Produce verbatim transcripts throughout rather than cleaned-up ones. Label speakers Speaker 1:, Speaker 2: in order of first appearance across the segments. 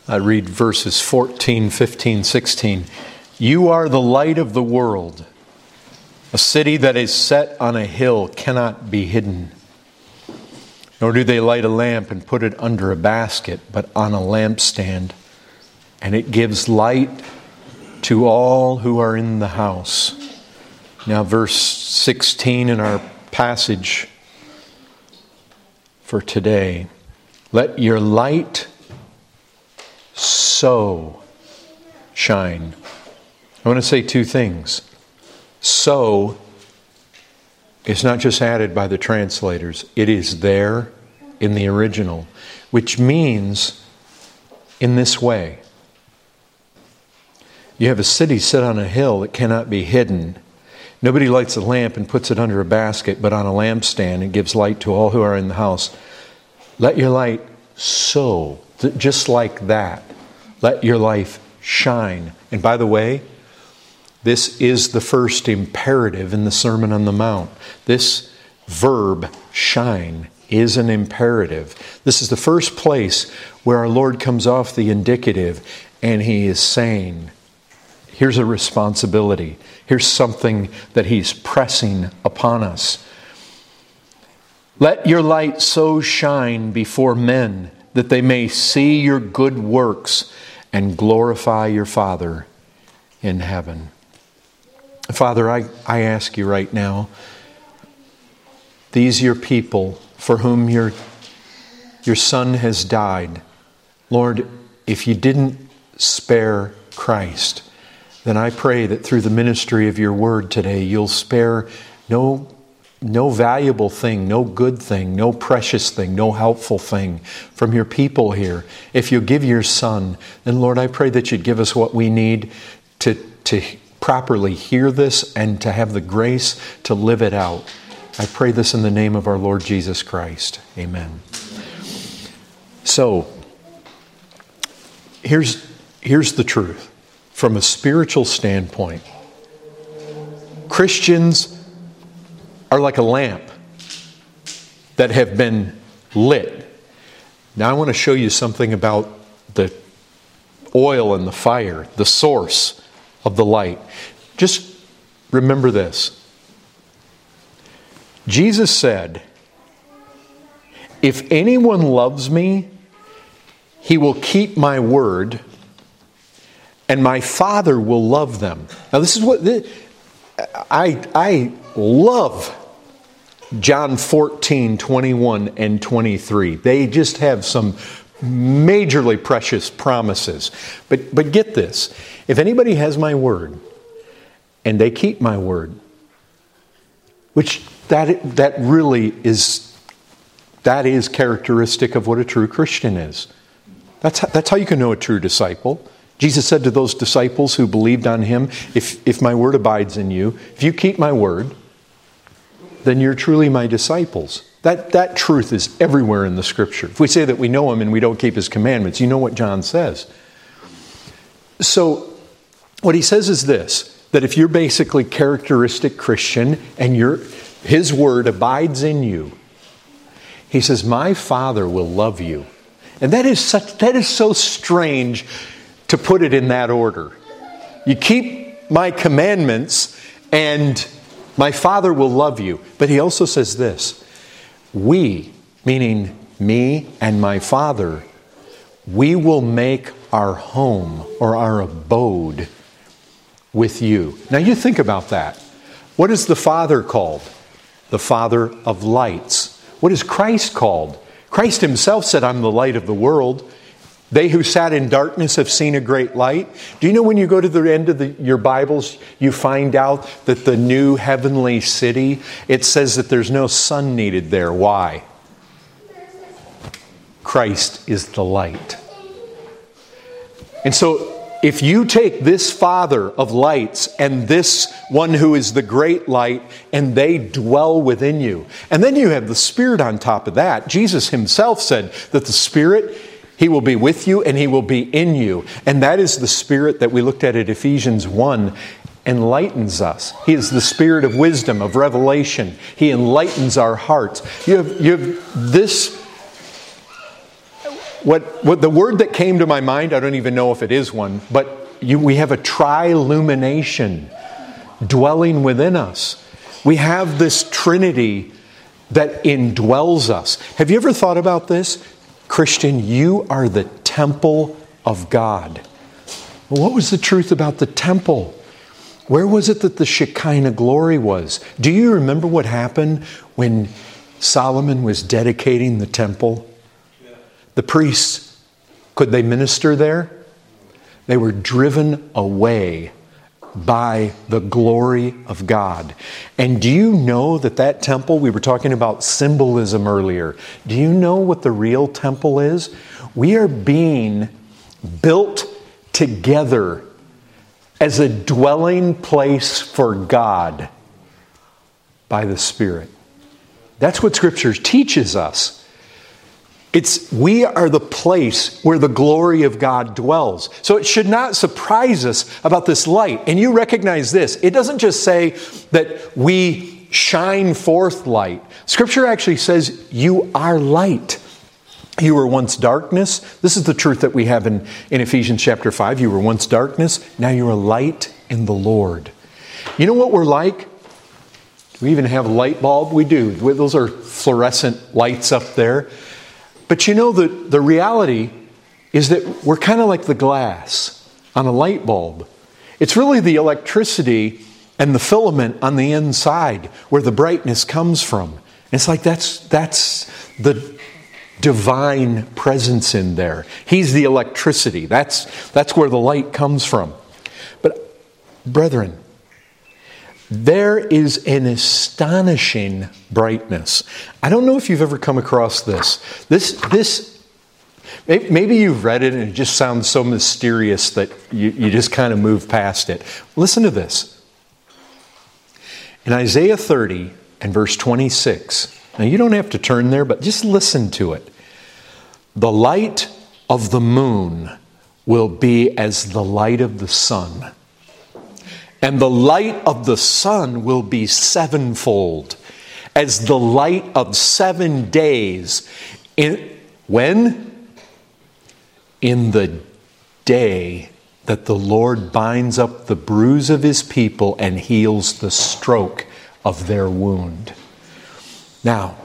Speaker 1: I read verses fourteen, fifteen, sixteen. You are the light of the world. A city that is set on a hill cannot be hidden. Nor do they light a lamp and put it under a basket, but on a lampstand. And it gives light to all who are in the house. Now verse sixteen in our passage for today. Let your light so shine. I want to say two things. So is not just added by the translators. It is there in the original, which means in this way. You have a city set on a hill that cannot be hidden. Nobody lights a lamp and puts it under a basket, but on a lampstand and gives light to all who are in the house. Let your light so, just like that, let your life shine. And by the way, this is the first imperative in the Sermon on the Mount. This verb, shine, is an imperative. This is the first place where our Lord comes off the indicative and He is saying, here's a responsibility. Here's something that He's pressing upon us. Let your light so shine before men that they may see your good works and glorify your Father in heaven. Father, I, I ask you right now, these your people for whom your, your Son has died. Lord, if you didn't spare Christ, then I pray that through the ministry of your word today, you'll spare no, no valuable thing, no good thing, no precious thing, no helpful thing from your people here. If you give your Son, then Lord, I pray that you'd give us what we need to, to properly hear this and to have the grace to live it out. I pray this in the name of our Lord Jesus Christ. Amen. So, here's, here's the truth. From a spiritual standpoint, Christians are like a lamp that have been lit. Now I want to show you something about the oil and the fire, the source of the light. Just remember this. Jesus said, if anyone loves me, he will keep my word, and my Father will love them. Now this is what, this, I, I love John fourteen, twenty-one and twenty-three. They just have some majorly precious promises. But, but get this. If anybody has my word, and they keep my word, which that, that really is, that is characteristic of what a true Christian is. That's how, that's how you can know a true disciple. Jesus said to those disciples who believed on Him, if, if my word abides in you, if you keep my word, then you're truly my disciples. That, that truth is everywhere in the Scripture. If we say that we know Him and we don't keep His commandments, you know what John says. So, what he says is this, that if you're basically characteristic Christian and your His word abides in you, He says, my Father will love you. And that is such, that is so strange to put it in that order. You keep my commandments and my Father will love you. But he also says this, we, meaning me and my Father, we will make our home or our abode with you. Now you think about that. What is the Father called? The Father of lights. What is Christ called? Christ Himself said, I'm the light of the world. They who sat in darkness have seen a great light. Do you know when you go to the end of the, your Bibles, you find out that the new heavenly city, it says that there's no sun needed there. Why? Christ is the light. And so, if you take this Father of lights and this one who is the great light and they dwell within you, and then you have the Spirit on top of that. Jesus Himself said that the Spirit, He will be with you and He will be in you. And that is the Spirit that we looked at at Ephesians one, enlightens us. He is the Spirit of wisdom, of revelation. He enlightens our hearts. You have, you have this what, what the word that came to my mind, I don't even know if it is one, but you, we have a trilumination dwelling within us. We have this Trinity that indwells us. Have you ever thought about this? Christian, you are the temple of God. Well, what was the truth about the temple? Where was it that the Shekinah glory was? Do you remember what happened when Solomon was dedicating the temple? Yeah. The priests, could they minister there? They were driven away by the glory of God. And do you know that that temple, we were talking about symbolism earlier. Do you know what the real temple is? We are being built together as a dwelling place for God by the Spirit. That's what Scripture teaches us. It's we are the place where the glory of God dwells. So it should not surprise us about this light. And you recognize this. It doesn't just say that we shine forth light. Scripture actually says you are light. You were once darkness. This is the truth that we have in, in Ephesians chapter five. You were once darkness. Now you are light in the Lord. You know what we're like? Do we even have a light bulb? We do. Those are fluorescent lights up there. But you know, the, the reality is that we're kind of like the glass on a light bulb. It's really the electricity and the filament on the inside where the brightness comes from. And it's like that's that's the divine presence in there. He's the electricity. That's, that's where the light comes from. But, brethren, there is an astonishing brightness. I don't know if you've ever come across this. This, this, maybe you've read it and it just sounds so mysterious that you, you just kind of move past it. Listen to this. In Isaiah thirty and verse twenty-six, now you don't have to turn there, but just listen to it. The light of the moon will be as the light of the sun. And the light of the sun will be sevenfold, as the light of seven days. In, when? In the day that the Lord binds up the bruise of His people and heals the stroke of their wound. Now,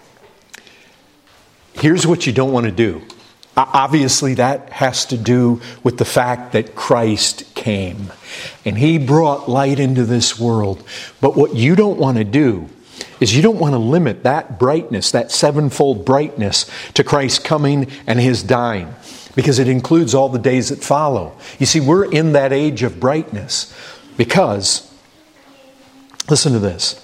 Speaker 1: here's what you don't want to do. Obviously, that has to do with the fact that Christ came. And He brought light into this world. But what you don't want to do is you don't want to limit that brightness, that sevenfold brightness, to Christ coming and His dying. Because it includes all the days that follow. You see, we're in that age of brightness. Because, listen to this.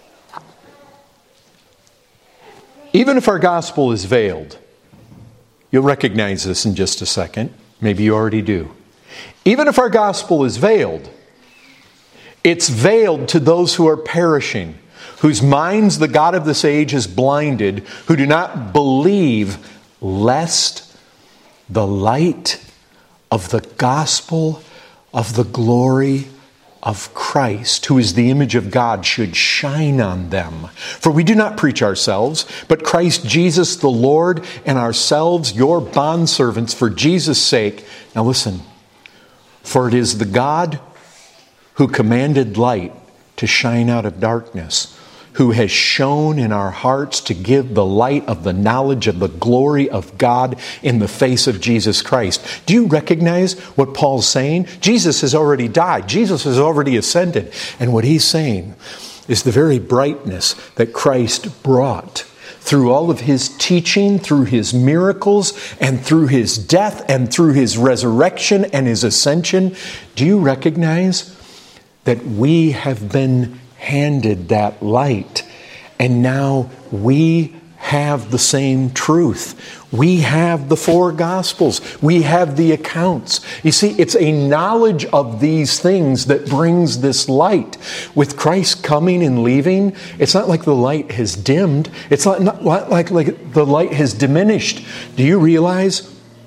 Speaker 1: Even if our gospel is veiled, you'll recognize this in just a second. Maybe you already do. Even if our gospel is veiled, it's veiled to those who are perishing, whose minds the God of this age has blinded, who do not believe, lest the light of the gospel of the glory of Christ, who is the image of God, should shine on them. For we do not preach ourselves, but Christ Jesus the Lord, and ourselves your bondservants for Jesus' sake. Now listen, for it is the God who commanded light to shine out of darkness, who has shone in our hearts to give the light of the knowledge of the glory of God in the face of Jesus Christ. Do you recognize what Paul's saying? Jesus has already died. Jesus has already ascended. And what he's saying is the very brightness that Christ brought through all of His teaching, through His miracles, and through His death, and through His resurrection and His ascension. Do you recognize that we have been handed that light, and now we have the same truth. We have the four Gospels. We have the accounts. You see, it's a knowledge of these things that brings this light. With Christ coming and leaving, it's not like the light has dimmed. It's not, not like, like the light has diminished. Do you realize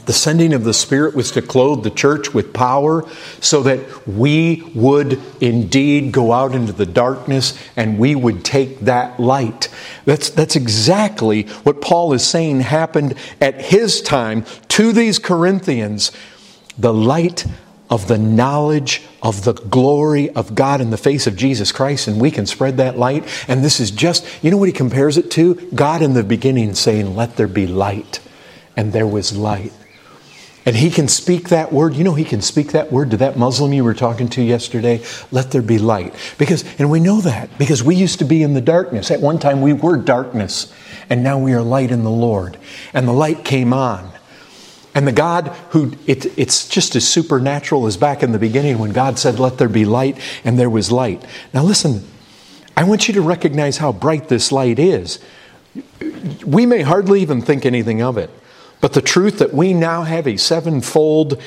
Speaker 1: The sending of the Spirit was to clothe the church with power so that we would indeed go out into the darkness and we would take that light. That's, that's exactly what Paul is saying happened at his time to these Corinthians. The light of the knowledge of the glory of God in the face of Jesus Christ, and we can spread that light. And this is just, you know what he compares it to? God in the beginning saying, let there be light. And there was light. And he can speak that word. You know, he can speak that word to that Muslim you were talking to yesterday. Let there be light. Because, and we know that because we used to be in the darkness. At one time we were darkness. And now we are light in the Lord. And the light came on. And the God who, it, it's just as supernatural as back in the beginning when God said, let there be light, and there was light. Now listen, I want you to recognize how bright this light is. We may hardly even think anything of it. But the truth that we now have a sevenfold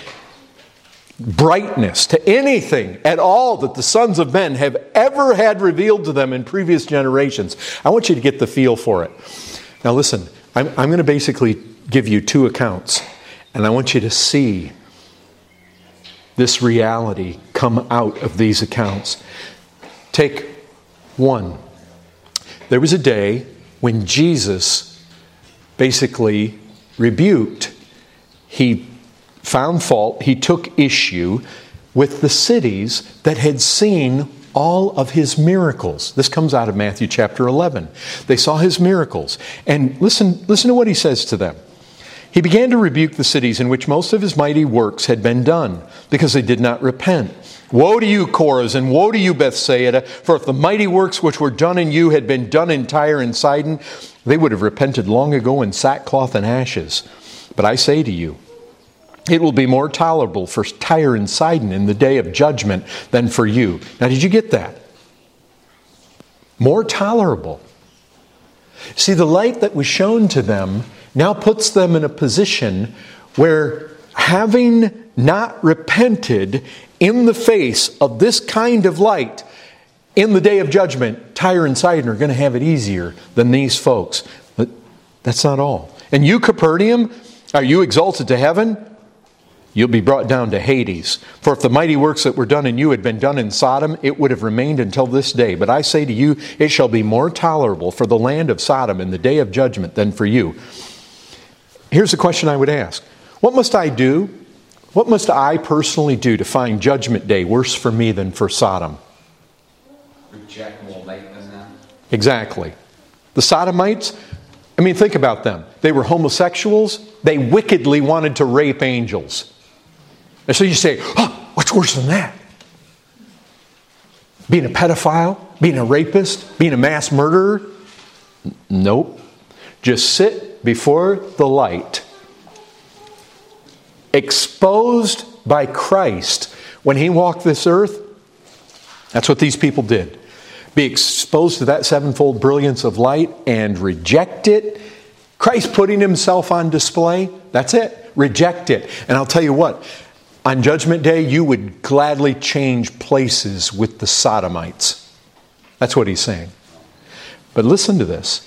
Speaker 1: brightness to anything at all that the sons of men have ever had revealed to them in previous generations. I want you to get the feel for it. Now listen, I'm, I'm going to basically give you two accounts. And I want you to see this reality come out of these accounts. Take one. There was a day when Jesus basically rebuked. He found fault. He took issue with the cities that had seen all of his miracles. This comes out of Matthew chapter eleven. They saw his miracles. And listen, listen to what he says to them. He began to rebuke the cities in which most of his mighty works had been done, because they did not repent. Woe to you, Chorazin! Woe to you, Bethsaida! For if the mighty works which were done in you had been done in Tyre and Sidon, they would have repented long ago in sackcloth and ashes. But I say to you, it will be more tolerable for Tyre and Sidon in the day of judgment than for you. Now, did you get that? More tolerable. See, the light that was shown to them now puts them in a position where, having not repented in the face of this kind of light, in the day of judgment, Tyre and Sidon are going to have it easier than these folks. But that's not all. And you, Capernaum, are you exalted to heaven? You'll be brought down to Hades. For if the mighty works that were done in you had been done in Sodom, it would have remained until this day. But I say to you, it shall be more tolerable for the land of Sodom in the day of judgment than for you. Here's the question I would ask. What must I do? What must I personally do to find judgment day worse for me than for Sodom?
Speaker 2: Reject more light than them.
Speaker 1: Exactly. The Sodomites, I mean, think about them. They were homosexuals. They wickedly wanted to rape angels. And so you say, oh, what's worse than that? Being a pedophile? Being a rapist? Being a mass murderer? N- nope. Just sit before the light, exposed by Christ when He walked this earth. That's what these people did. Be exposed to that sevenfold brilliance of light and reject it. Christ putting Himself on display. That's it. Reject it. And I'll tell you what, on Judgment Day, you would gladly change places with the Sodomites. That's what He's saying. But listen to this.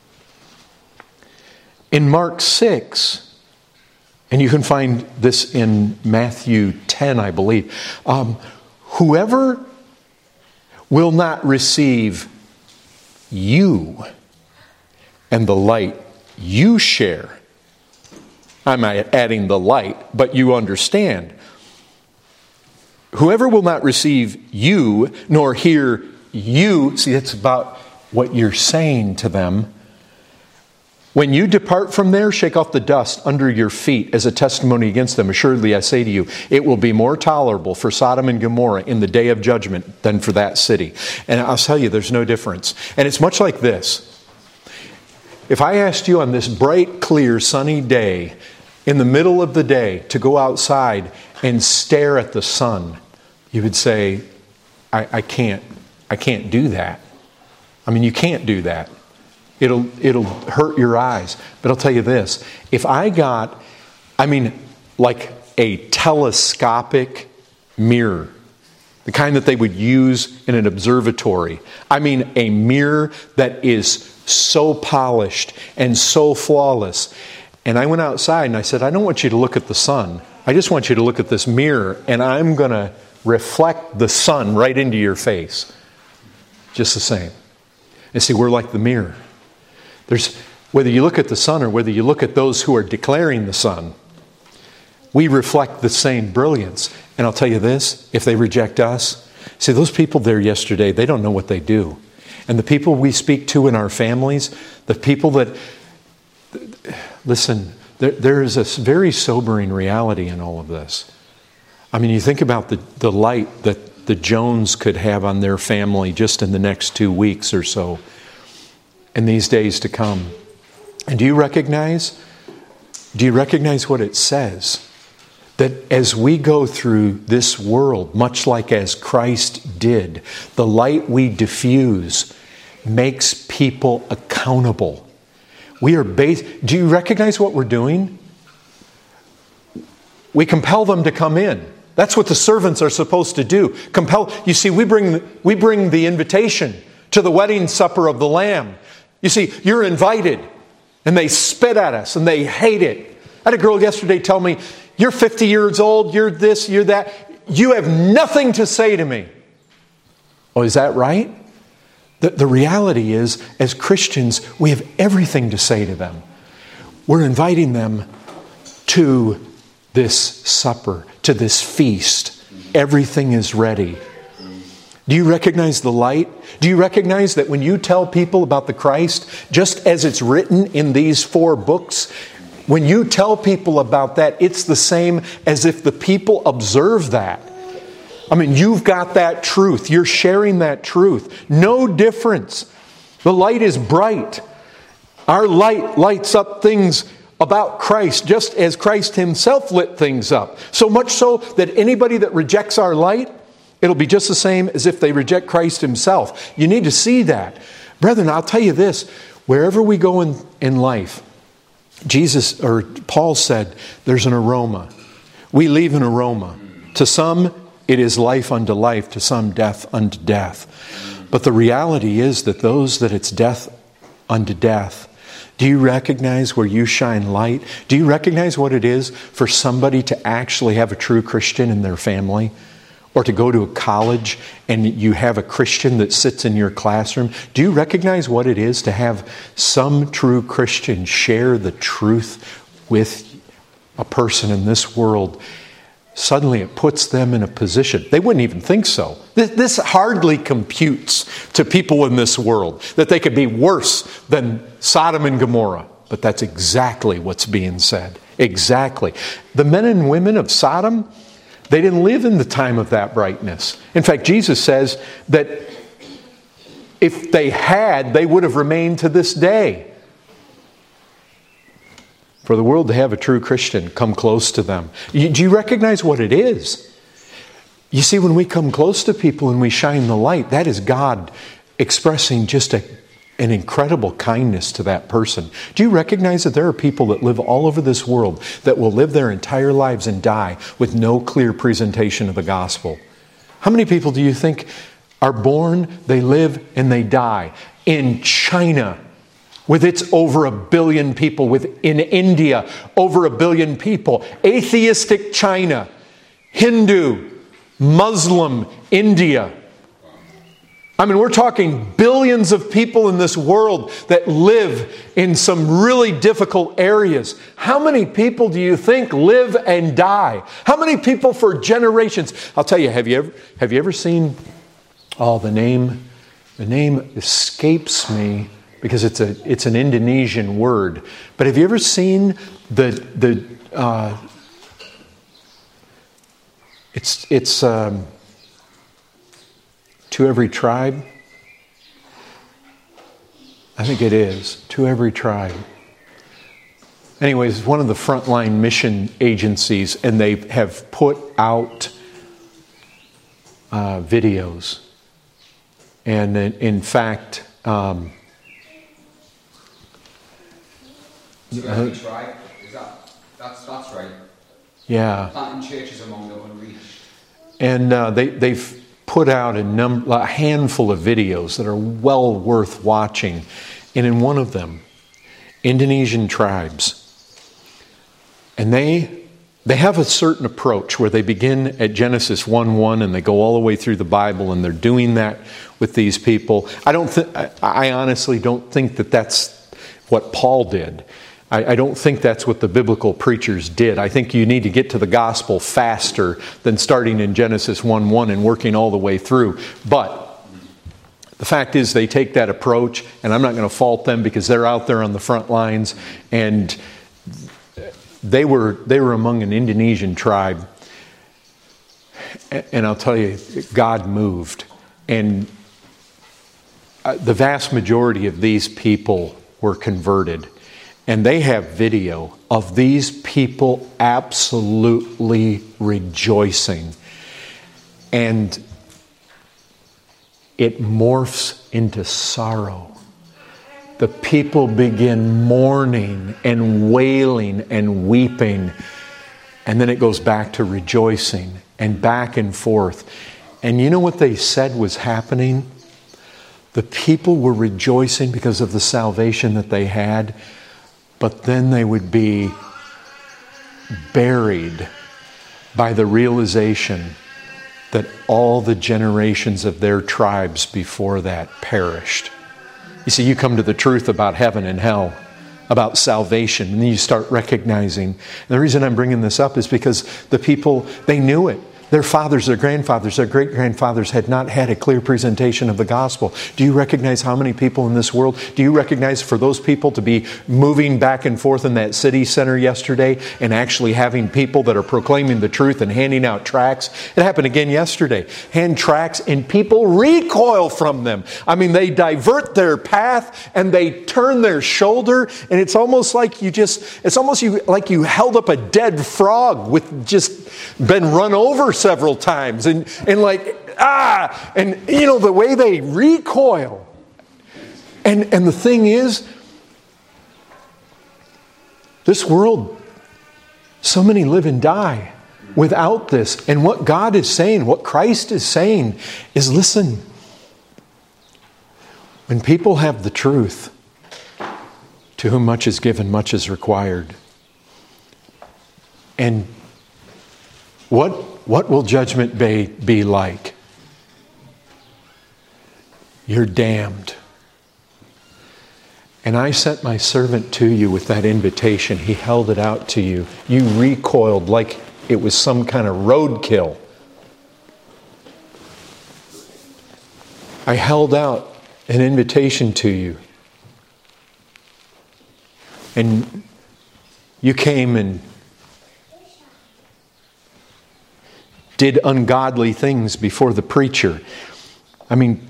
Speaker 1: In Mark six, and you can find this in Matthew ten, I believe, um, whoever will not receive you and the light you share. I'm adding the light, but you understand. Whoever will not receive you, nor hear you, see, that's about what you're saying to them. When you depart from there, shake off the dust under your feet as a testimony against them. Assuredly, I say to you, it will be more tolerable for Sodom and Gomorrah in the day of judgment than for that city. And I'll tell you, there's no difference. And it's much like this. If I asked you on this bright, clear, sunny day, in the middle of the day, to go outside and stare at the sun, you would say, I, I can't, I can't do that. I mean, you can't do that. It'll it'll hurt your eyes. But I'll tell you this. If I got, I mean, like a telescopic mirror, the kind that they would use in an observatory. I mean, a mirror that is so polished and so flawless. And I went outside and I said, I don't want you to look at the sun. I just want you to look at this mirror, and I'm going to reflect the sun right into your face. Just the same. And see, we're like the mirror. There's, whether you look at the sun or whether you look at those who are declaring the sun, we reflect the same brilliance. And I'll tell you this, if they reject us, see, those people there yesterday, they don't know what they do. And the people we speak to in our families, the people that, listen, there, there is a very sobering reality in all of this. I mean, you think about the, the light that the Jones could have on their family just in the next two weeks or so, in these days to come. And do you recognize, do you recognize what it says? That as we go through this world, much like as Christ did, the light we diffuse makes people accountable. We are based. Do you recognize what we're doing? We compel them to come in. That's what the servants are supposed to do. Compel. You see, we bring we bring the invitation to the wedding supper of the Lamb. You see, you're invited, and they spit at us and they hate it. I had a girl yesterday tell me, "You're fifty years old. You're this. You're that. You have nothing to say to me." Oh, is that right? The, the reality is, as Christians, we have everything to say to them. We're inviting them to this supper, to this feast. Everything is ready. Do you recognize the light? Do you recognize that when you tell people about the Christ, just as it's written in these four books, when you tell people about that, it's the same as if the people observe that. I mean, you've got that truth. You're sharing that truth. No difference. The light is bright. Our light lights up things about Christ, just as Christ Himself lit things up. So much so that anybody that rejects our light, it'll be just the same as if they reject Christ Himself. You need to see that. Brethren, I'll tell you this. Wherever we go in, in life, Jesus, or Paul said, there's an aroma. We leave an aroma. To some, it is life unto life. To some, death unto death. But the reality is that those that it's death unto death, do you recognize where you shine light? Do you recognize what it is for somebody to actually have a true Christian in their family? Or to go to a college and you have a Christian that sits in your classroom? Do you recognize what it is to have some true Christian share the truth with a person in this world? Suddenly it puts them in a position. They wouldn't even think so. This, this hardly computes to people in this world, that they could be worse than Sodom and Gomorrah. But that's exactly what's being said. Exactly. The men and women of Sodom, they didn't live in the time of that brightness. In fact, Jesus says that if they had, they would have remained to this day. For the world to have a true Christian come close to them. You, do you recognize what it is? You see, when we come close to people and we shine the light, that is God expressing just a, an incredible kindness to that person. Do you recognize that there are people that live all over this world that will live their entire lives and die with no clear presentation of the gospel? How many people do you think are born, they live, and they die? In China, with its over a billion people, with in India, over a billion people, atheistic China, Hindu, Muslim India. I mean, we're talking billions of people in this world that live in some really difficult areas. How many people do you think live and die? How many people for generations? I'll tell you, have you ever, have you ever seen, oh, the name, the name escapes me because it's a it's an Indonesian word. But have you ever seen the the uh, it's it's um, To Every Tribe? I think it is. To Every Tribe. Anyways, one of the frontline mission agencies, and they have put out uh, videos. And in, in fact, um,
Speaker 2: To Every Tribe? Is that, that's, that's right.
Speaker 1: Yeah.
Speaker 2: Planting churches among the unreached.
Speaker 1: And uh, they, they've put out a, num- a handful of videos that are well worth watching. And in one of them, Indonesian tribes, And they they have a certain approach where they begin at Genesis one one and they go all the way through the Bible, and they're doing that with these people. I don't th- I honestly don't think that that's what Paul did. I, I don't think that's what the biblical preachers did. I think you need to get to the gospel faster than starting in Genesis one one and working all the way through. But the fact is, they take that approach, and I'm not going to fault them because they're out there on the front lines, and they were they were among an Indonesian tribe, and I'll tell you, God moved, and the vast majority of these people were converted, and they have video of these people absolutely rejoicing, and it morphs into sorrow. The people begin mourning and wailing and weeping. And then it goes back to rejoicing and back and forth. And you know what they said was happening? The people were rejoicing because of the salvation that they had. But then they would be buried by the realization that all the generations of their tribes before that perished. You see, you come to the truth about heaven and hell, about salvation, and then you start recognizing. And the reason I'm bringing this up is because the people, they knew it. Their fathers, their grandfathers, their great-grandfathers had not had a clear presentation of the gospel. Do you recognize how many people in this world? Do you recognize for those people to be moving back and forth in that city center yesterday and actually having people that are proclaiming the truth and handing out tracts? It happened again yesterday. Hand tracts and people recoil from them. I mean, they divert their path and they turn their shoulder, and it's almost like you just, it's almost you, like you held up a dead frog with just been run over several times, and, and like, ah, and you know, the way they recoil. And, and the thing is, this world, so many live and die without this. And what God is saying, what Christ is saying is, listen, when people have the truth, to whom much is given, much is required. And what What will judgment day be like? You're damned. And I sent my servant to you with that invitation. He held it out to you. You recoiled like it was some kind of roadkill. I held out an invitation to you. And you came and did ungodly things before the preacher. I mean,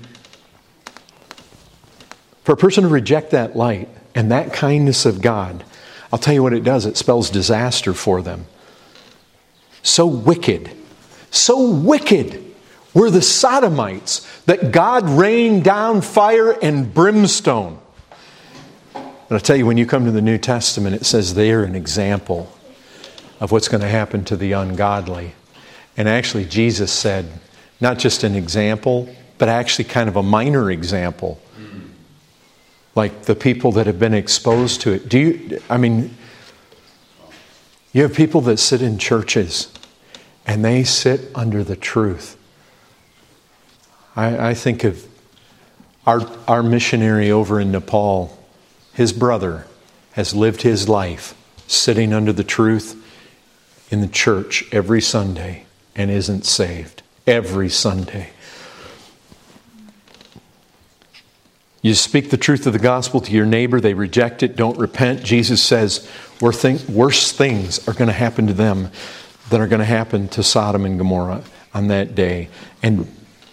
Speaker 1: for a person to reject that light and that kindness of God, I'll tell you what it does. It spells disaster for them. So wicked, so wicked were the Sodomites that God rained down fire and brimstone. But I'll tell you, when you come to the New Testament, it says they are an example of what's going to happen to the ungodly. And actually, Jesus said, not just an example, but actually kind of a minor example. Like the people that have been exposed to it. Do you, I mean, you have people that sit in churches and they sit under the truth. I, I think of our, our missionary over in Nepal. His brother has lived his life sitting under the truth in the church every Sunday. And isn't saved every Sunday. You speak the truth of the gospel to your neighbor, they reject it, don't repent. Jesus says worse things are going to happen to them than are going to happen to Sodom and Gomorrah on that day. And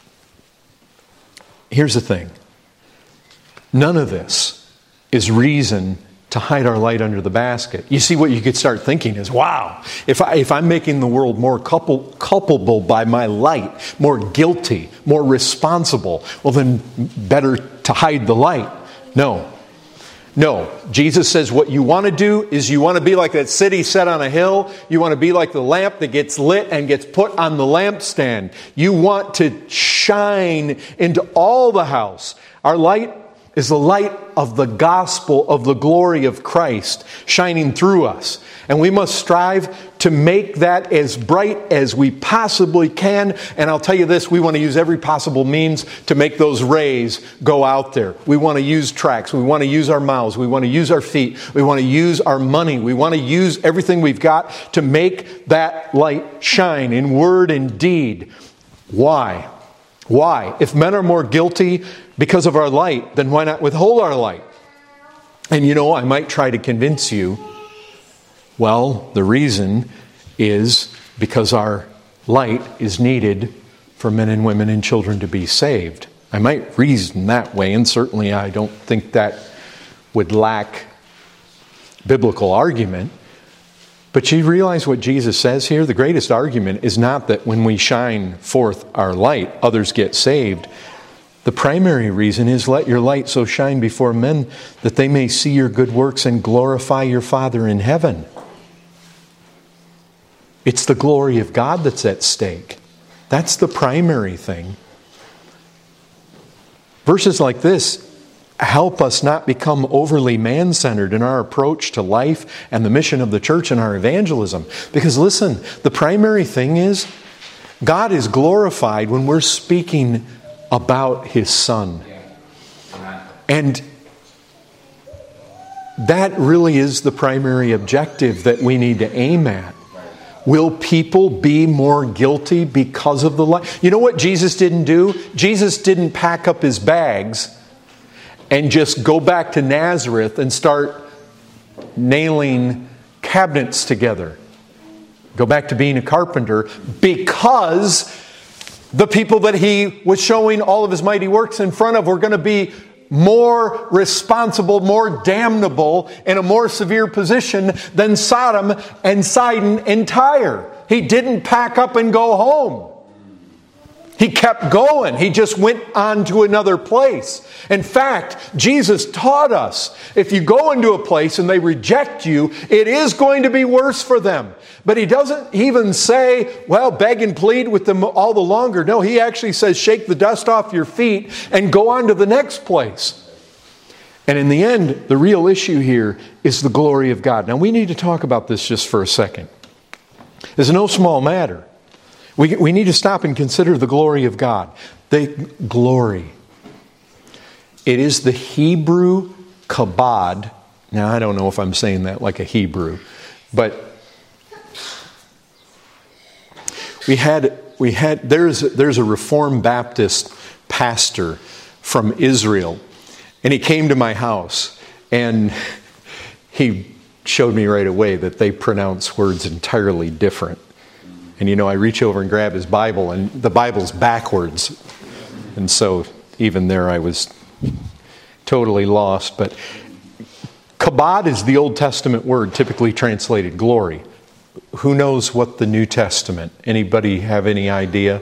Speaker 1: here's the thing. None of this is reason to hide our light under the basket. You see, what you could start thinking is, wow, if, I, if I'm making the world more culp- culpable by my light, more guilty, more responsible, well then better to hide the light. No. No. Jesus says what you want to do is you want to be like that city set on a hill. You want to be like the lamp that gets lit and gets put on the lampstand. You want to shine into all the house. Our light is the light of the gospel of the glory of Christ shining through us. And we must strive to make that as bright as we possibly can. And I'll tell you this, we want to use every possible means to make those rays go out there. We want to use tracts. We want to use our mouths. We want to use our feet. We want to use our money. We want to use everything we've got to make that light shine in word and deed. Why? Why? If men are more guilty because of our light, then why not withhold our light? And you know, I might try to convince you, well, the reason is because our light is needed for men and women and children to be saved. I might reason that way, and certainly I don't think that would lack biblical argument. But you realize what Jesus says here? The greatest argument is not that when we shine forth our light, others get saved. The primary reason is, let your light so shine before men that they may see your good works and glorify your Father in heaven. It's the glory of God that's at stake. That's the primary thing. Verses like this help us not become overly man-centered in our approach to life and the mission of the church and our evangelism. Because listen, the primary thing is, God is glorified when we're speaking about His Son. And that really is the primary objective that we need to aim at. Will people be more guilty because of the light? You know what Jesus didn't do? Jesus didn't pack up His bags and just go back to Nazareth and start nailing cabinets together. Go back to being a carpenter, because the people that He was showing all of His mighty works in front of were going to be more responsible, more damnable, in a more severe position than Sodom and Sidon and Tyre. He didn't pack up and go home. He kept going. He just went on to another place. In fact, Jesus taught us, if you go into a place and they reject you, it is going to be worse for them. But He doesn't even say, well, beg and plead with them all the longer. No, He actually says, shake the dust off your feet and go on to the next place. And in the end, the real issue here is the glory of God. Now, we need to talk about this just for a second. It's no small matter. We, we need to stop and consider the glory of God. The glory. It is the Hebrew kabod. Now, I don't know if I'm saying that like a Hebrew, but we had we had there's there's a Reformed Baptist pastor from Israel, and he came to my house, and he showed me right away that they pronounce words entirely different. And you know, I reach over and grab his Bible, and the Bible's backwards. And so even there I was totally lost. But kabod is the Old Testament word typically translated glory. Who knows what the New Testament? Anybody have any idea?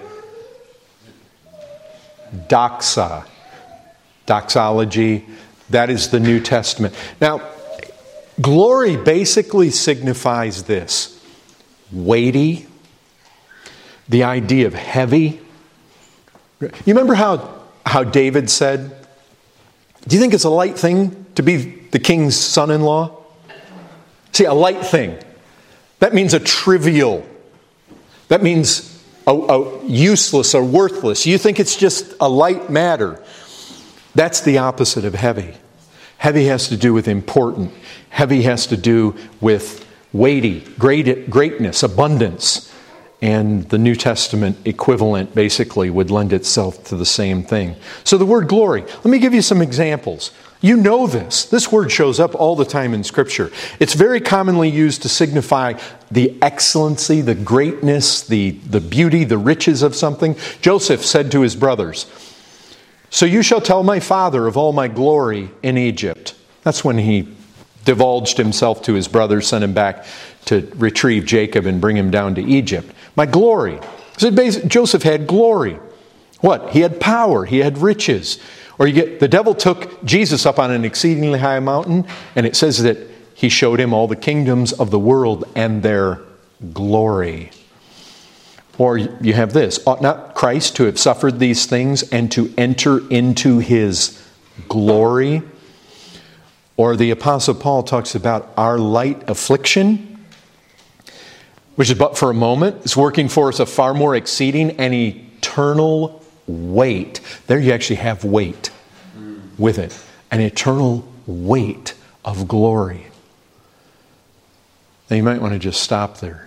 Speaker 1: Doxa. Doxology. That is the New Testament. Now, glory basically signifies this: weighty. The idea of heavy. You remember how, how David said, do you think it's a light thing to be the king's son-in-law? See, a light thing. That means a trivial. That means a, a useless or worthless. You think it's just a light matter. That's the opposite of heavy. Heavy has to do with important. Heavy has to do with weighty, great, greatness, abundance. And the New Testament equivalent basically would lend itself to the same thing. So the word glory, let me give you some examples. You know this. This word shows up all the time in Scripture. It's very commonly used to signify the excellency, the greatness, the, the beauty, the riches of something. Joseph said to his brothers, so you shall tell my father of all my glory in Egypt. That's when he divulged himself to his brothers, sent him back to retrieve Jacob and bring him down to Egypt. My glory. So Joseph had glory. What? He had power. He had riches. Or you get, the devil took Jesus up on an exceedingly high mountain, and it says that he showed him all the kingdoms of the world and their glory. Or you have this: ought not Christ to have suffered these things and to enter into his glory. Or the Apostle Paul talks about our light affliction, which is but for a moment. It's working for us a far more exceeding and eternal weight. There you actually have weight with it. An eternal weight of glory. Now you might want to just stop there.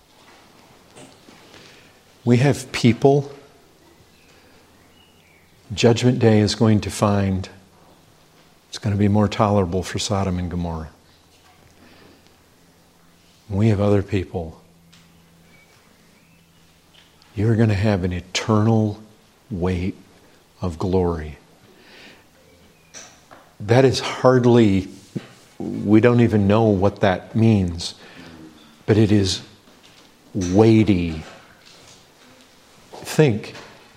Speaker 1: We have people, Judgment Day is going to find it's going to be more tolerable for Sodom and Gomorrah. We have other people. You're going to have an eternal weight of glory. That is hardly, we don't even know what that means, but it is weighty. Think,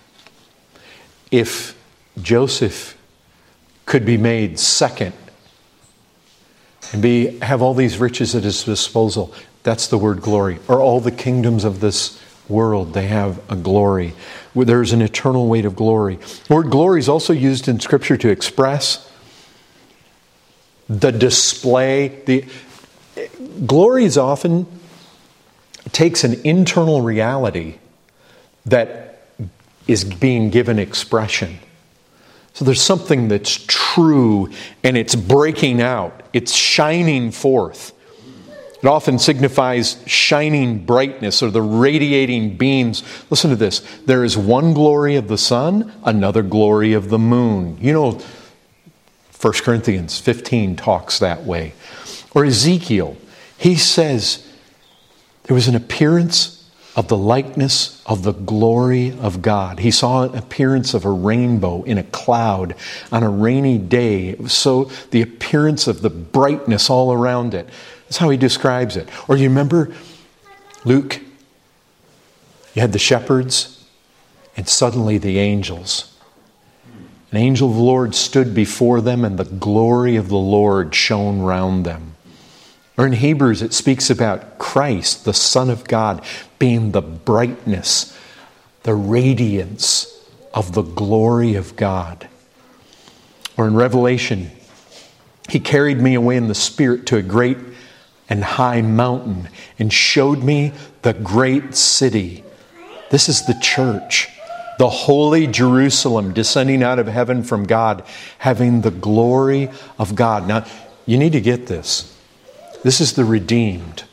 Speaker 1: if Joseph could be made second and be have all these riches at his disposal, that's the word glory. Or all the kingdoms of this world, they have a glory. There's an eternal weight of glory. The word glory is also used in Scripture to express the display. The glory is often takes an internal reality that is being given expression. So there's something that's true and it's breaking out. It's shining forth. It often signifies shining brightness or the radiating beams. Listen to this. There is one glory of the sun, another glory of the moon. You know, First Corinthians fifteen talks that way. Or Ezekiel, he says there was an appearance of the likeness of the glory of God. He saw an appearance of a rainbow in a cloud on a rainy day. It was so the appearance of the brightness all around it. That's how he describes it. Or you remember Luke? You had the shepherds and suddenly the angels. An angel of the Lord stood before them and the glory of the Lord shone round them. Or in Hebrews it speaks about Christ, the Son of God, being the brightness, the radiance of the glory of God. Or in Revelation, He carried me away in the Spirit to a great and high mountain and showed me the great city. This is the church, the holy Jerusalem descending out of heaven from God, having the glory of God. Now, you need to get this. This is the redeemed.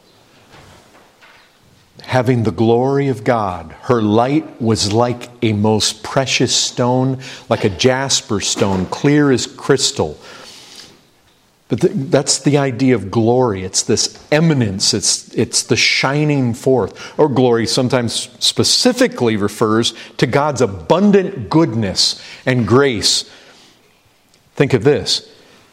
Speaker 1: Having the glory of God. Her light was like a most precious stone, like a jasper stone, clear as crystal. But th- that's the idea of glory. It's this eminence. It's, it's the shining forth. Or glory sometimes specifically refers to God's abundant goodness and grace. Think of this.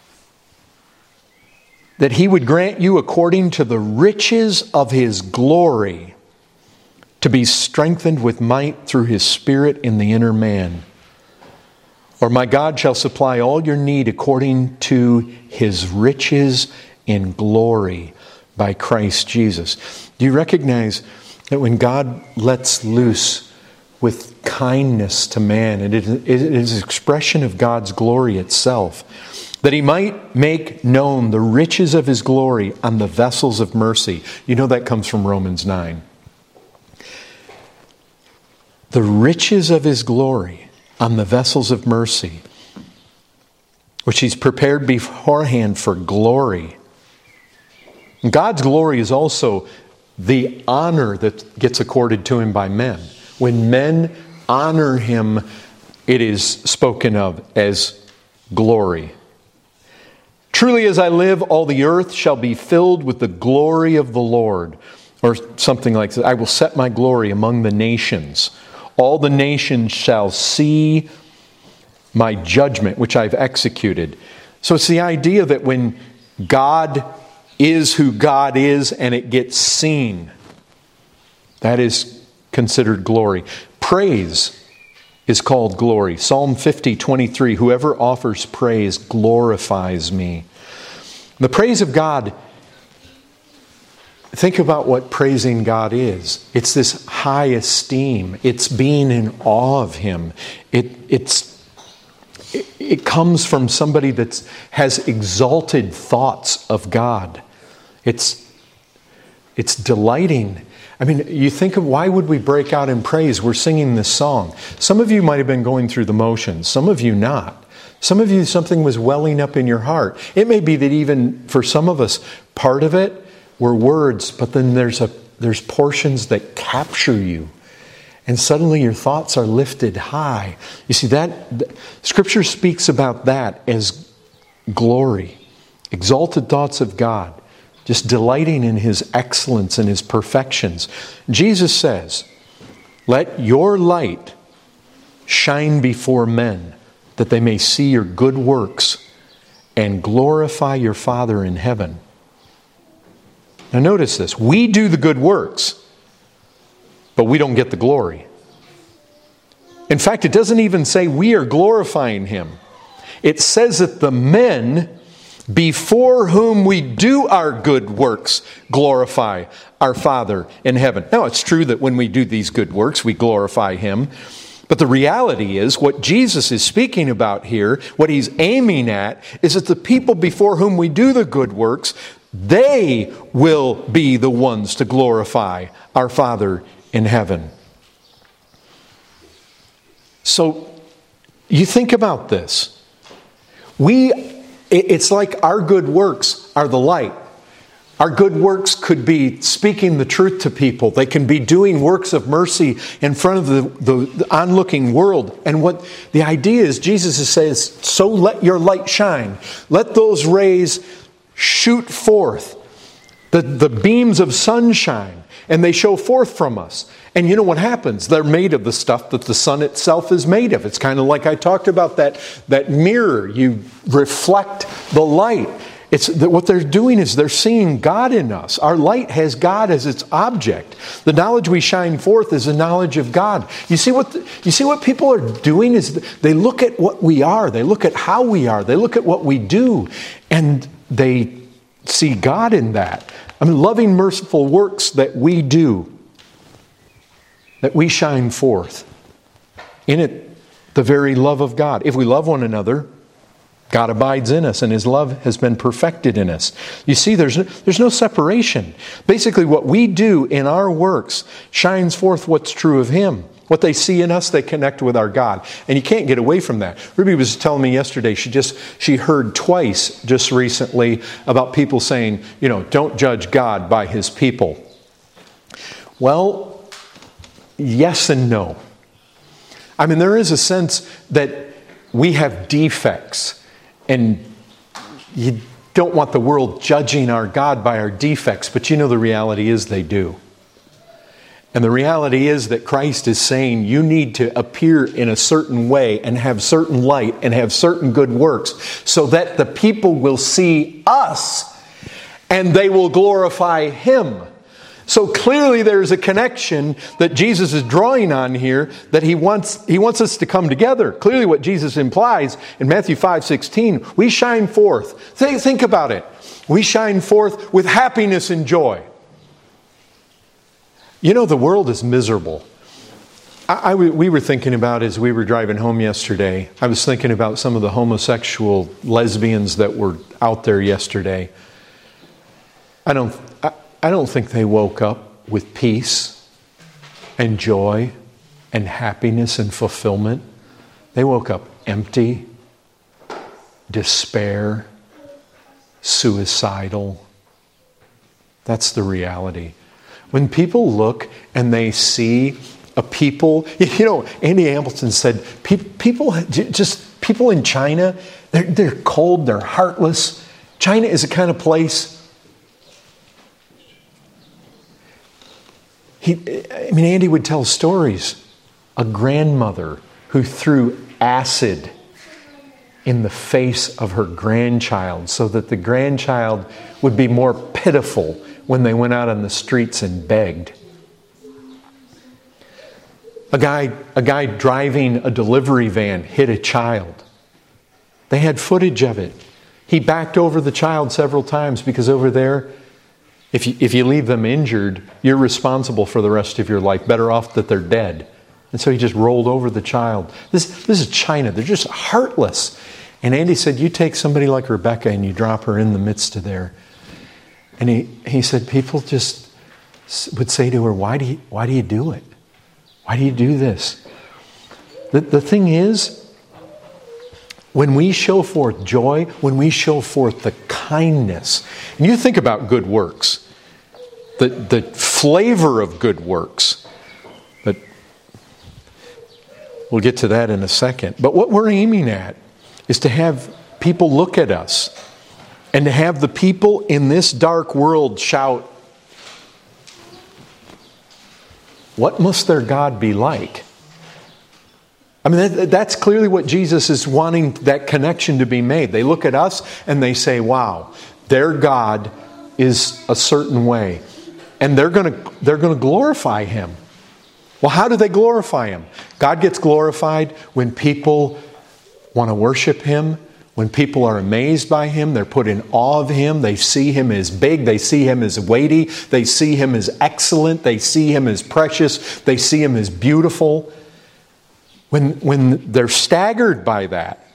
Speaker 1: That He would grant you according to the riches of His glory to be strengthened with might through His Spirit in the inner man. Or my God shall supply all your need according to His riches in glory by Christ Jesus. Do you recognize that when God lets loose with kindness to man, it is an expression of God's glory itself? That He might make known the riches of His glory on the vessels of mercy. You know that comes from Romans nine. The riches of His glory on the vessels of mercy, which He's prepared beforehand for glory. And God's glory is also the honor that gets accorded to Him by men. When men honor Him, it is spoken of as glory. Truly as I live, all the earth shall be filled with the glory of the Lord. Or something like that. I will set my glory among the nations. All the nations shall see my judgment, which I've executed. So it's the idea that when God is who God is and it gets seen, that is considered glory. Praise is called glory. Psalm fifty, twenty-three, whoever offers praise glorifies me. The praise of God, think about what praising God is. It's this high esteem. It's being in awe of Him. It, it's it, it comes from somebody that has exalted thoughts of God. It's, it's delighting. I mean, you think of why would we break out in praise? We're singing this song. Some of you might have been going through the motions. Some of you not. Some of you, something was welling up in your heart. It may be that even for some of us, part of it were words, but then there's a there's portions that capture you. And suddenly your thoughts are lifted high. You see, that Scripture speaks about that as glory. Exalted thoughts of God. Just delighting in His excellence and His perfections. Jesus says, let your light shine before men, that they may see your good works and glorify your Father in heaven. Now notice this. We do the good works, but we don't get the glory. In fact, it doesn't even say we are glorifying Him. It says that the men before whom we do our good works glorify our Father in heaven. Now, it's true that when we do these good works, we glorify Him. But the reality is, what Jesus is speaking about here, what He's aiming at, is that the people before whom we do the good works, they will be the ones to glorify our Father in heaven. So, you think about this. We, it's like our good works are the light. Our good works could be speaking the truth to people. They can be doing works of mercy in front of the, the, the onlooking world. And what the idea is, Jesus says, so let your light shine. Let those rays shoot forth the, the beams of sunshine, and they show forth from us. And you know what happens? They're made of the stuff that the sun itself is made of. It's kind of like I talked about that, that mirror. You reflect the light. It's what they're doing is they're seeing God in us. Our light has God as its object. The knowledge we shine forth is the knowledge of God. You see what the, you see what people are doing is they look at what we are. They look at how we are. They look at what we do, and they see God in that. I mean, loving, merciful works that we do, that we shine forth. In it, the very love of God. If we love one another, God abides in us, and His love has been perfected in us. You see, there's no, there's no separation. Basically, what we do in our works shines forth what's true of Him. What they see in us, they connect with our God. And you can't get away from that. Ruby was telling me yesterday, she just she heard twice just recently about people saying, you know, don't judge God by His people. Well, yes and no. I mean, there is a sense that we have defects. And you don't want the world judging our God by our defects, but you know the reality is they do. And the reality is that Christ is saying you need to appear in a certain way and have certain light and have certain good works so that the people will see us and they will glorify Him. So clearly there's a connection that Jesus is drawing on here, that he wants he wants us to come together. Clearly what Jesus implies in Matthew five sixteen, we shine forth. Think, think about it. We shine forth with happiness and joy. You know, the world is miserable. I, I, we were thinking about, as we were driving home yesterday, I was thinking about some of the homosexual lesbians that were out there yesterday. I don't... I, I don't think they woke up with peace and joy and happiness and fulfillment. They woke up empty, despair, suicidal. That's the reality. When people look and they see a people, you know, Andy Hamilton said, people, just people in China, they're, they're cold, they're heartless. China is a kind of place. He, I mean, Andy would tell stories. A grandmother who threw acid in the face of her grandchild so that the grandchild would be more pitiful when they went out on the streets and begged. A guy, a guy driving a delivery van hit a child. They had footage of it. He backed over the child several times because over there, If you, if you leave them injured, you're responsible for the rest of your life. Better off that they're dead. And so he just rolled over the child. This, this is China. They're just heartless. And Andy said, you take somebody like Rebecca and you drop her in the midst of there. And he, he said, people just would say to her, why do you, why do you do it? Why do you do this? The, the thing is, when we show forth joy, when we show forth the kindness, and you think about good works, the, the flavor of good works, but we'll get to that in a second. But what we're aiming at is to have people look at us and to have the people in this dark world shout, what must their God be like? I mean, that, that's clearly what Jesus is wanting that connection to be made. They look at us and they say, wow, their God is a certain way. And they're going to they're going to glorify Him. Well, how do they glorify Him? God gets glorified when people want to worship Him, when people are amazed by Him, they're put in awe of Him, they see Him as big, they see Him as weighty, they see Him as excellent, they see Him as precious, they see Him as beautiful. When, when they're staggered by that,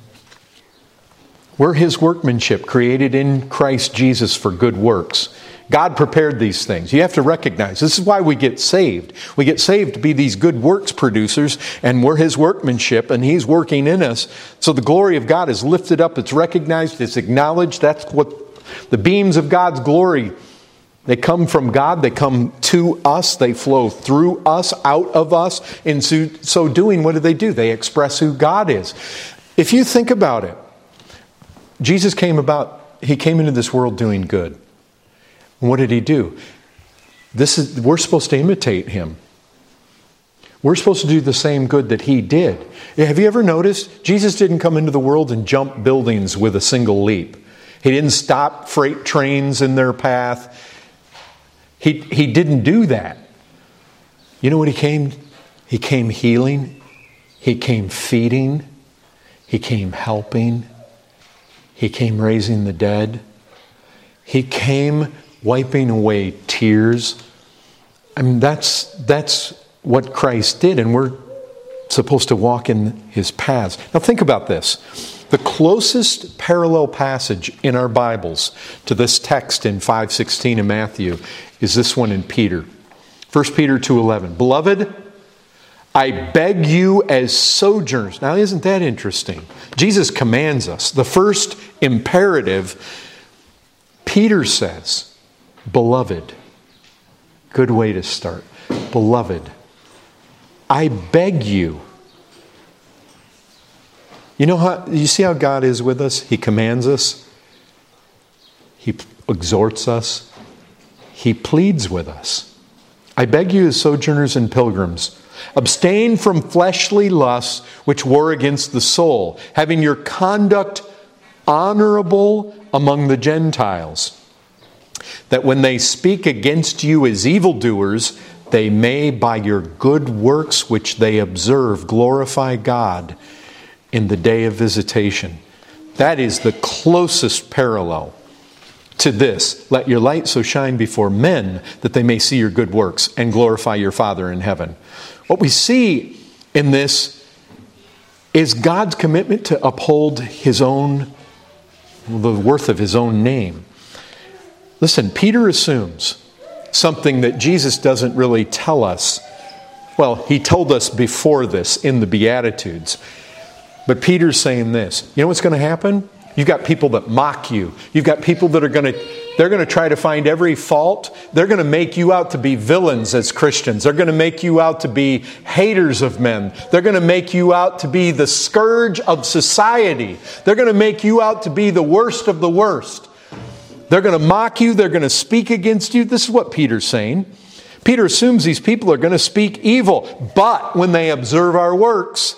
Speaker 1: we're His workmanship, created in Christ Jesus for good works. God prepared these things. You have to recognize, this is why we get saved. We get saved to be these good works producers, and we're His workmanship, and He's working in us. So the glory of God is lifted up, it's recognized, it's acknowledged. That's what the beams of God's glory, they come from God, they come to us, they flow through us, out of us. In so, so doing, what do they do? They express who God is. If you think about it, Jesus came about, He came into this world doing good. And what did He do? This is, we're supposed to imitate Him. We're supposed to do the same good that He did. Have you ever noticed? Jesus didn't come into the world and jump buildings with a single leap. He didn't stop freight trains in their path. He, he didn't do that. You know what He came? He came healing. He came feeding. He came helping. He came raising the dead. He came wiping away tears. I mean, that's, that's what Christ did, and we're supposed to walk in His paths. Now think about this. The closest parallel passage in our Bibles to this text in five sixteen in Matthew is this one in Peter. First Peter two eleven. Beloved, I beg you as sojourners. Now isn't that interesting? Jesus commands us. The first imperative, Peter says, beloved. Good way to start. Beloved, I beg you. You know how, you see how God is with us? He commands us. He exhorts us. He pleads with us. I beg you as sojourners and pilgrims, abstain from fleshly lusts which war against the soul, having your conduct honorable among the Gentiles, that when they speak against you as evildoers, they may by your good works which they observe glorify God in the day of visitation. That is the closest parallel to this. Let your light so shine before men that they may see your good works and glorify your Father in heaven. What we see in this is God's commitment to uphold His own, the worth of His own name. Listen, Peter assumes something that Jesus doesn't really tell us. Well, He told us before this in the Beatitudes. But Peter's saying this. You know what's going to happen? You've got people that mock you. You've got people that are going to, they're going to try to find every fault. They're going to make you out to be villains as Christians. They're going to make you out to be haters of men. They're going to make you out to be the scourge of society. They're going to make you out to be the worst of the worst. They're going to mock you. They're going to speak against you. This is what Peter's saying. Peter assumes these people are going to speak evil. But when they observe our works,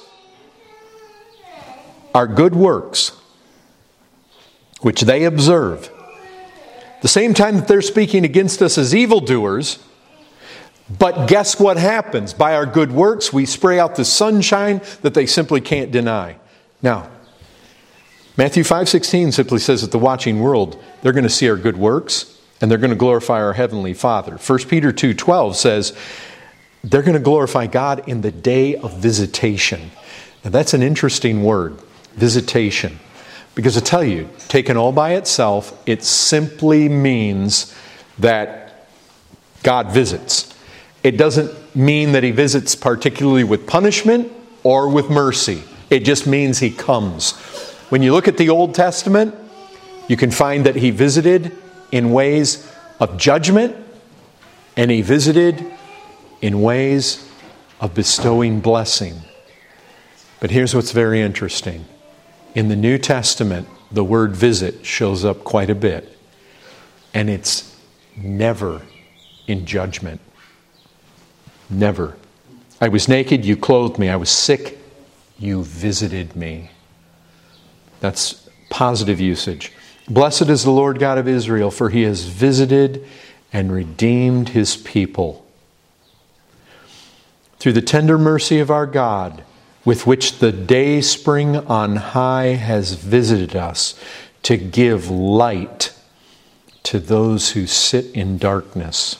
Speaker 1: our good works, which they observe, the same time that they're speaking against us as evildoers, but guess what happens? By our good works, we spray out the sunshine that they simply can't deny. Now, Matthew five sixteen simply says that the watching world, they're going to see our good works, and they're going to glorify our heavenly Father. First Peter two twelve says, they're going to glorify God in the day of visitation. Now that's an interesting word, visitation. Because I tell you, taken all by itself, it simply means that God visits. It doesn't mean that He visits particularly with punishment or with mercy. It just means He comes. When you look at the Old Testament, you can find that He visited in ways of judgment, and He visited in ways of bestowing blessing. But here's what's very interesting. In the New Testament, the word visit shows up quite a bit. And it's never in judgment. Never. I was naked, you clothed me. I was sick, you visited me. That's positive usage. Blessed is the Lord God of Israel, for He has visited and redeemed His people. Through the tender mercy of our God, with which the day spring on high has visited us, to give light to those who sit in darkness.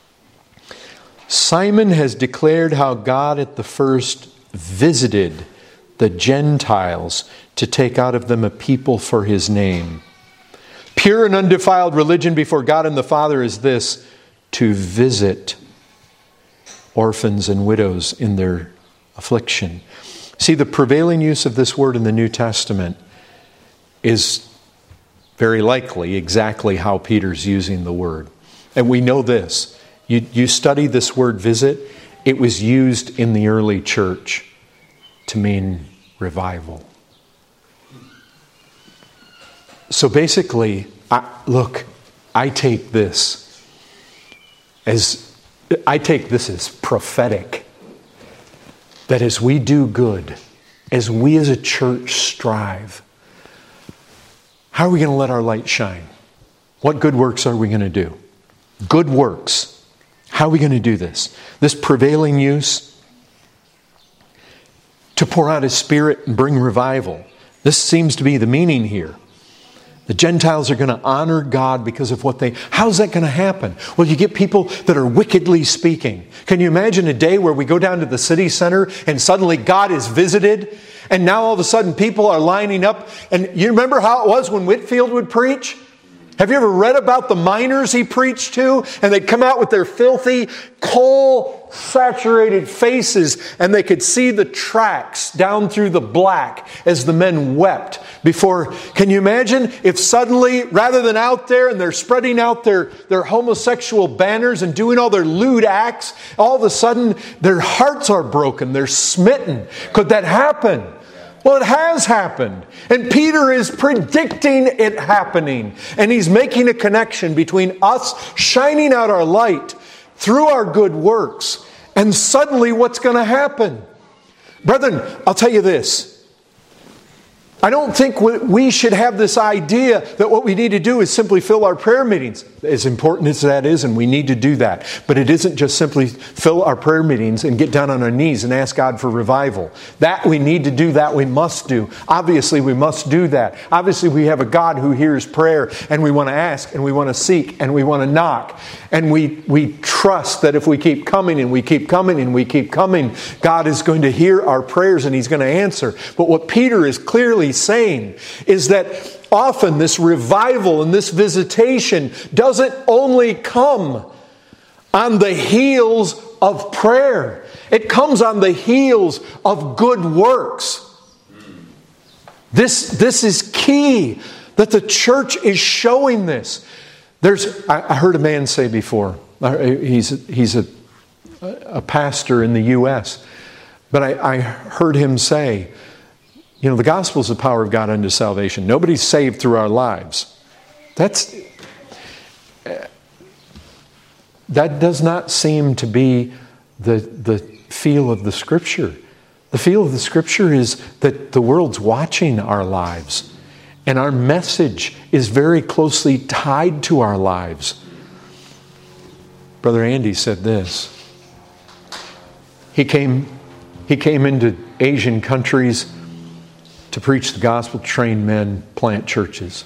Speaker 1: Simon has declared how God at the first visited the Gentiles to take out of them a people for His name. Pure and undefiled religion before God and the Father is this, to visit orphans and widows in their affliction. See, the prevailing use of this word in the New Testament is very likely exactly how Peter's using the word. And we know this. You, you study this word visit, it was used in the early church to mean revival. So basically, I, look, I take this as I take this as prophetic. That as we do good, as we as a church strive, how are we going to let our light shine? What good works are we going to do? Good works. How are we going to do this? This prevailing use to pour out His Spirit and bring revival. This seems to be the meaning here. The Gentiles are going to honor God because of what they... How's that going to happen? Well, you get people that are wickedly speaking. Can you imagine a day where we go down to the city center and suddenly God is visited, and now all of a sudden people are lining up? And you remember how it was when Whitefield would preach? Have you ever read about the miners he preached to? And they'd come out with their filthy, coal-saturated faces, and they could see the tracks down through the black as the men wept before. Can you imagine if suddenly, rather than out there and they're spreading out their, their homosexual banners and doing all their lewd acts, all of a sudden their hearts are broken, they're smitten. Could that happen? Well, it has happened. And Peter is predicting it happening. And he's making a connection between us shining out our light through our good works and suddenly what's going to happen. Brethren, I'll tell you this. I don't think we should have this idea that what we need to do is simply fill our prayer meetings. As important as that is, and we need to do that. But it isn't just simply fill our prayer meetings and get down on our knees and ask God for revival. That we need to do, that we must do. Obviously, we must do that. Obviously, we have a God who hears prayer, and we want to ask, and we want to seek, and we want to knock. And we, we trust that if we keep coming, and we keep coming, and we keep coming, God is going to hear our prayers, and He's going to answer. But what Peter is clearly saying is that often this revival and this visitation doesn't only come on the heels of prayer. It comes on the heels of good works. This, this is key, that the church is showing this. There's, I heard a man say before, he's, he's a, a pastor in the U S, but I, I heard him say, you know, the gospel is the power of God unto salvation. Nobody's saved through our lives. That's that does not seem to be the the feel of the Scripture. The feel of the Scripture is that the world's watching our lives, and our message is very closely tied to our lives. Brother Andy said this. He came he came into Asian countries to preach the gospel, train men, plant churches.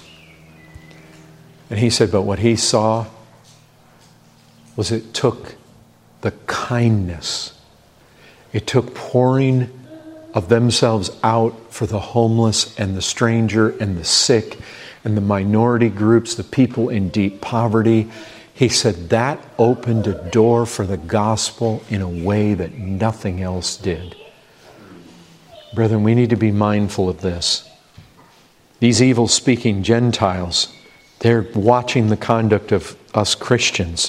Speaker 1: And he said, but what he saw was it took the kindness. It took pouring of themselves out for the homeless and the stranger and the sick and the minority groups, the people in deep poverty. He said that opened a door for the gospel in a way that nothing else did. Brethren, we need to be mindful of this. These evil-speaking Gentiles, they're watching the conduct of us Christians.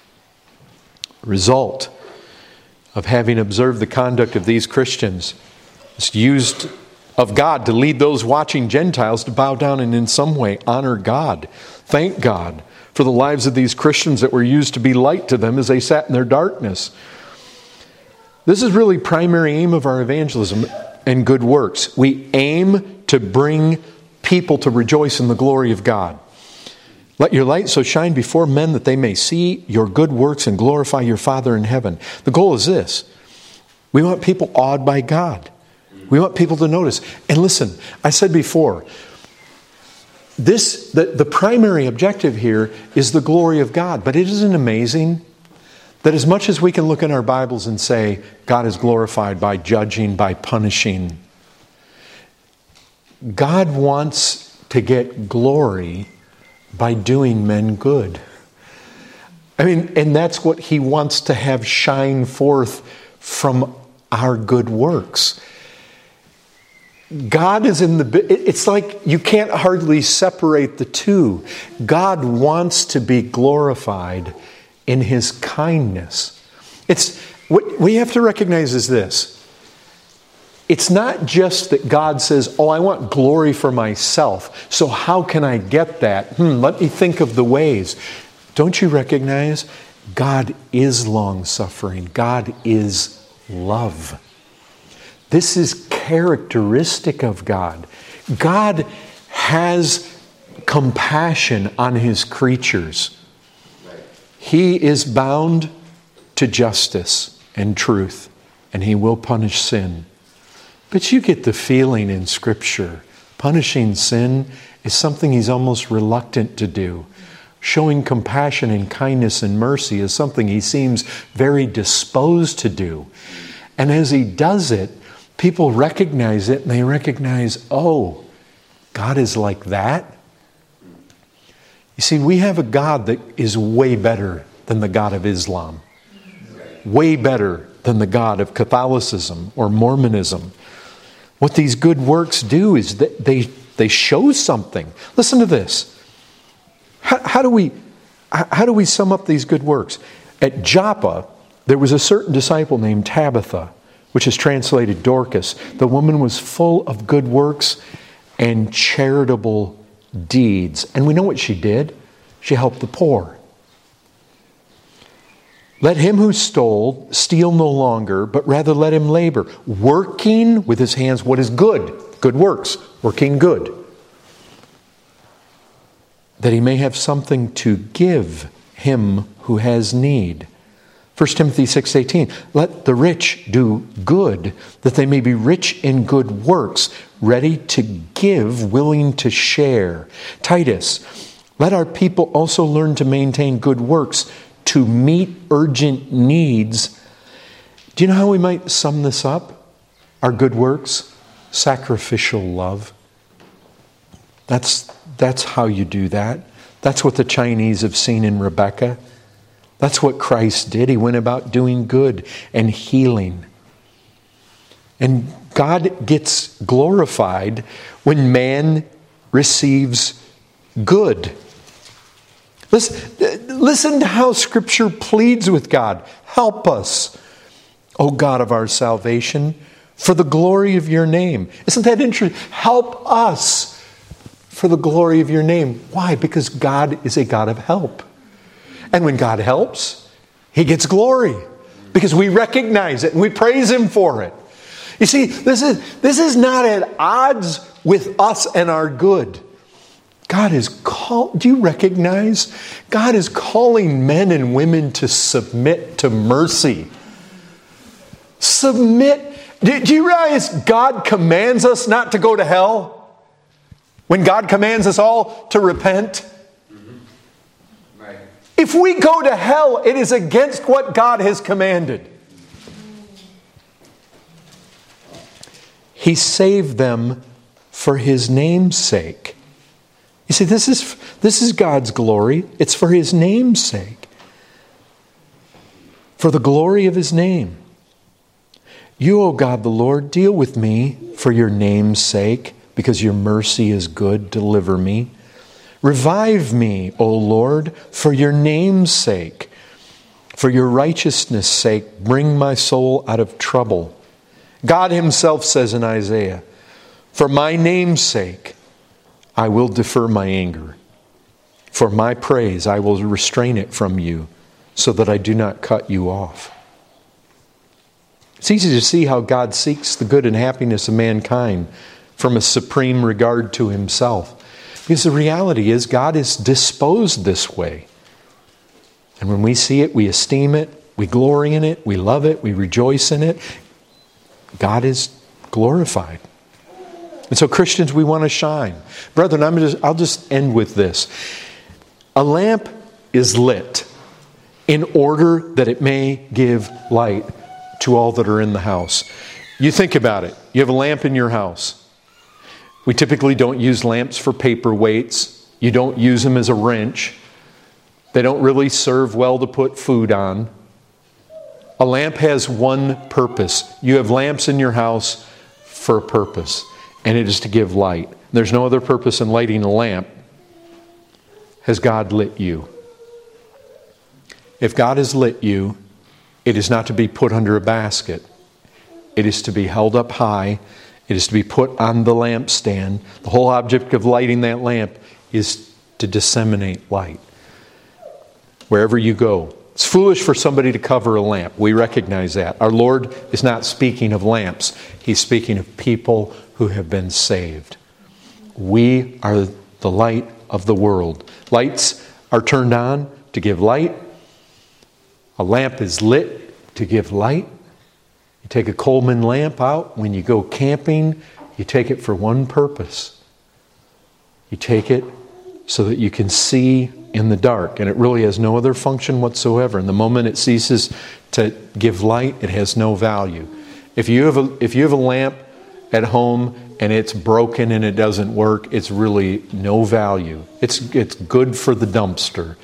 Speaker 1: Result of having observed the conduct of these Christians, it's used of God to lead those watching Gentiles to bow down and in some way honor God. Thank God for the lives of these Christians that were used to be light to them as they sat in their darkness. This is really primary aim of our evangelism and good works. We aim to bring people to rejoice in the glory of God. Let your light so shine before men that they may see your good works and glorify your Father in heaven. The goal is this. We want people awed by God. We want people to notice. And listen, I said before, this the, the primary objective here is the glory of God. But it isn't amazing that as much as we can look in our Bibles and say God is glorified by judging, by punishing, God wants to get glory by doing men good. I mean, and that's what He wants to have shine forth from our good works. God is in the... It's like you can't hardly separate the two. God wants to be glorified in His kindness. It's what we have to recognize is this. It's not just that God says, oh, I want glory for myself, so how can I get that? Hmm, let me think of the ways. Don't you recognize God is long-suffering. God is love. This is characteristic of God. God has compassion on His creatures. He is bound to justice and truth, and He will punish sin. But you get the feeling in Scripture, punishing sin is something He's almost reluctant to do. Showing compassion and kindness and mercy is something He seems very disposed to do. And as He does it, people recognize it and they recognize, oh, God is like that? You see, we have a God that is way better than the God of Islam. Way better than the God of Catholicism or Mormonism. What these good works do is that they, they show something. Listen to this. How, how do we, how do we sum up these good works? At Joppa, there was a certain disciple named Tabitha, which is translated Dorcas. The woman was full of good works and charitable deeds. And we know what she did. She helped the poor. Let him who stole steal no longer, but rather let him labor, working with his hands what is good, good works, working good, that he may have something to give him who has need. First Timothy six eighteen, let the rich do good, that they may be rich in good works, ready to give, willing to share. Titus, let our people also learn to maintain good works, to meet urgent needs. Do you know how we might sum this up? Our good works? Sacrificial love. That's, that's how you do that. That's what the Chinese have seen in Rebecca. That's what Christ did. He went about doing good and healing. And God gets glorified when man receives good. Listen, listen to how Scripture pleads with God. Help us, O God of our salvation, for the glory of your name. Isn't that interesting? Help us for the glory of your name. Why? Because God is a God of help. And when God helps, He gets glory. Because we recognize it and we praise Him for it. You see, this is, this is not at odds with us and our good. God is call. Do you recognize? God is calling men and women to submit to mercy. Submit. Do, do you realize God commands us not to go to hell? When God commands us all to repent?
Speaker 2: Mm-hmm. Right.
Speaker 1: If we go to hell, it is against what God has commanded. He saved them for His name's sake. You see, this is, this is God's glory. It's for His name's sake. For the glory of His name. You, O God the Lord, deal with me for your name's sake, because your mercy is good. Deliver me. Revive me, O Lord, for your name's sake. For your righteousness' sake, bring my soul out of trouble. God Himself says in Isaiah, for my name's sake, I will defer my anger. For my praise, I will restrain it from you, so that I do not cut you off. It's easy to see how God seeks the good and happiness of mankind from a supreme regard to Himself. Because the reality is, God is disposed this way. And when we see it, we esteem it, we glory in it, we love it, we rejoice in it. God is glorified. And so Christians, we want to shine. Brethren, I'm just, I'll just end with this. A lamp is lit in order that it may give light to all that are in the house. You think about it. You have a lamp in your house. We typically don't use lamps for paperweights. You don't use them as a wrench. They don't really serve well to put food on. A lamp has one purpose. You have lamps in your house for a purpose, and it is to give light. There's no other purpose in lighting a lamp. Has God lit you? If God has lit you, it is not to be put under a basket. It is to be held up high. It is to be put on the lampstand. The whole object of lighting that lamp is to disseminate light wherever you go. It's foolish for somebody to cover a lamp. We recognize that. Our Lord is not speaking of lamps. He's speaking of people who have been saved. We are the light of the world. Lights are turned on to give light. A lamp is lit to give light. You take a Coleman lamp out when you go camping, you take it for one purpose. You take it so that you can see in the dark, and it really has no other function whatsoever. And the moment it ceases to give light, it has no value. If you have a, if you have a lamp at home and it's broken and it doesn't work, it's really no value. It's, it's good for the dumpster.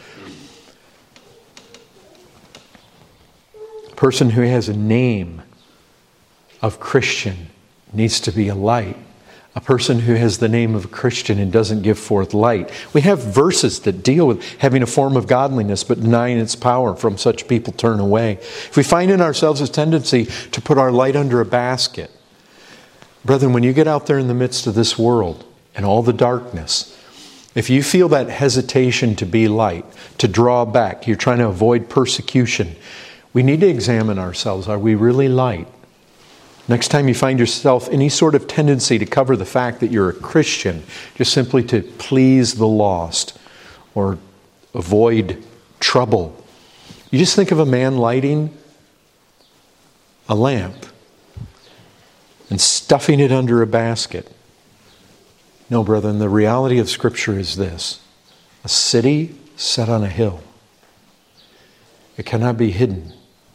Speaker 1: A person who has a name of Christian needs to be a light. A person who has the name of a Christian and doesn't give forth light. We have verses that deal with having a form of godliness but denying its power. From such people turn away. If we find in ourselves a tendency to put our light under a basket, brethren, when you get out there in the midst of this world and all the darkness, if you feel that hesitation to be light, to draw back, you're trying to avoid persecution, we need to examine ourselves. Are we really light? Next time you find yourself any sort of tendency to cover the fact that you're a Christian, just simply to please the lost or avoid trouble, you just think of a man lighting a lamp and stuffing it under a basket. No, brethren, the reality of Scripture is this. A city set on a hill. It cannot be hidden.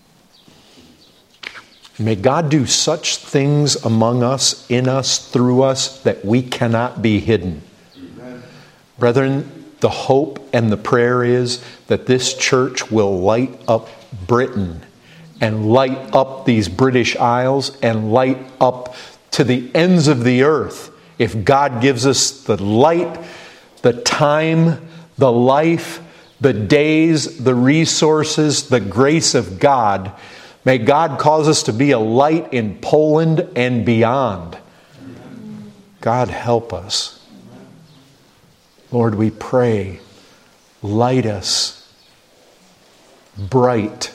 Speaker 1: May God do such things among us, in us, through us, that we cannot be hidden. Amen. Brethren, the hope and the prayer is that this church will light up Britain and light up these British Isles and light up to the ends of the earth. If God gives us the light, the time, the life, the days, the resources, the grace of God, may God cause us to be a light in Poland and beyond. God help us. Lord, we pray, light us bright.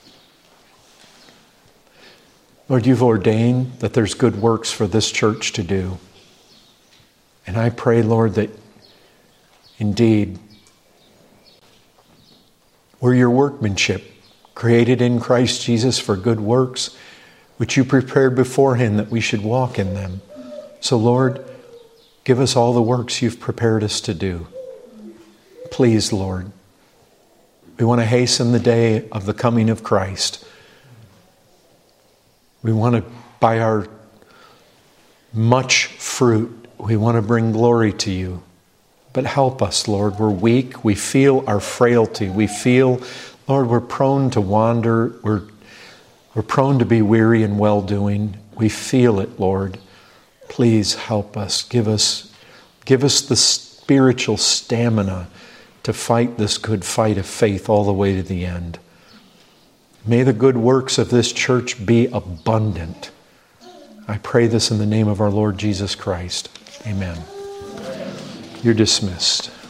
Speaker 1: Lord, you've ordained that there's good works for this church to do. And I pray, Lord, that indeed we're your workmanship, created in Christ Jesus for good works, which you prepared beforehand that we should walk in them. So, Lord, give us all the works you've prepared us to do. Please, Lord, We want to hasten the day of the coming of Christ. We want to, by our much fruit, we want to bring glory to you. But help us, Lord. We're weak. We feel our frailty. We feel, Lord, we're prone to wander. We're, we're prone to be weary and well-doing. We feel it, Lord. Please help us. Give us, give us the spiritual stamina to fight this good fight of faith all the way to the end. May the good works of this church be abundant. I pray this in the name of our Lord Jesus Christ. Amen. You're dismissed.